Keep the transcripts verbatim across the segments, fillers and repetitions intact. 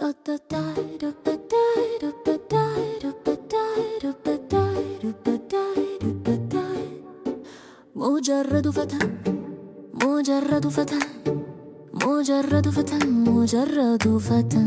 مجرد فتى مجرد فتى مجرد فتى مجرد فتى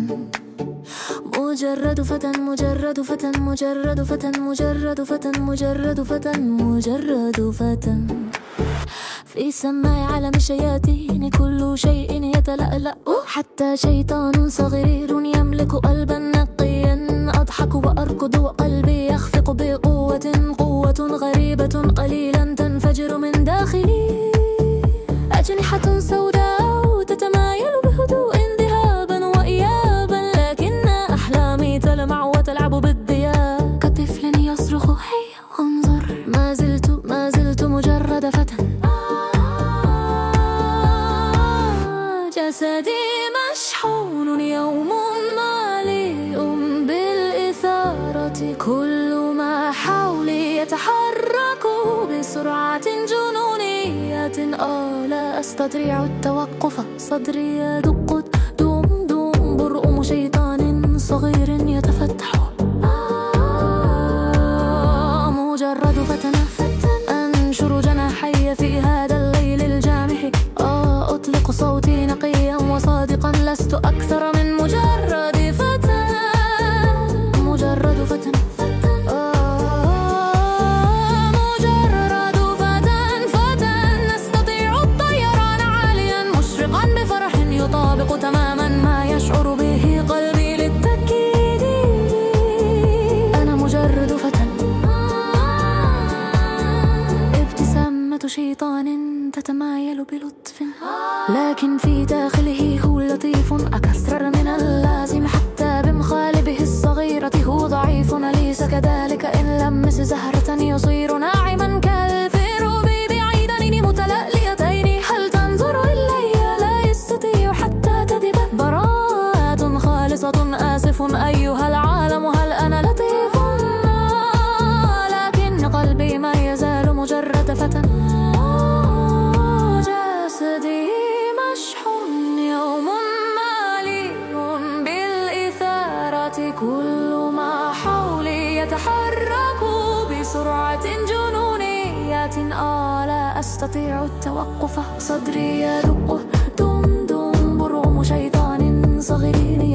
مجرد فتى مجرد فتى مجرد فتى مجرد فتى مجرد فتى مجرد فتى في سماع عالم الشياطين كل شيء يتلألأ حتى شيطان صغير يملك قلبا نقيا أضحك وأركض وقلبي يخفق بقوة قوة غريبة قليلا تنفجر من داخلي أجنحة سوداء تتمايل بهدوء ذهابا وإيابا لكن أحلامي تلمع وتلعب بالضياء كطفل يصرخ هيا انظر ما زلت ما زلت مجرد فتى جسدي مشحون يوم مليء بالإثارة كل ما حولي يتحرك بسرعة جنونية آه لا أستطيع التوقف صدري يدق دوم دوم برؤم شيطان صغير يتفتح آه مجرد فتى أنشر جناحي في هذا الليل الجامح آه أطلق صوتي نقيا وصادقا لست أكثر من مجرد فتى مجرد فتى يطابق تماما ما يشعر به قلبي للتأكيد أنا مجرد فتى ابتسامة شيطان تتمايل بلطف لكن في داخله هو لطيف أكثر من اللازم حتى بمخالبه الصغيرة هو ضعيف أليس كذلك إن لمس زهرة يصير ناعما كالفيروب بعيدين متلألئتين هل تنظر إلي لا يستطيع حتى كذب براءة خالصة آسف أيها العالم هل أنا لطيف لكن قلبي ما يزال مجرد فتى جسدي مشحون يوم مليء بالإثارة كل ما حولي يتحرك بسرعة جنونية آه لا أستطيع التوقف صدري يدق دم دم برغم شيطان صغير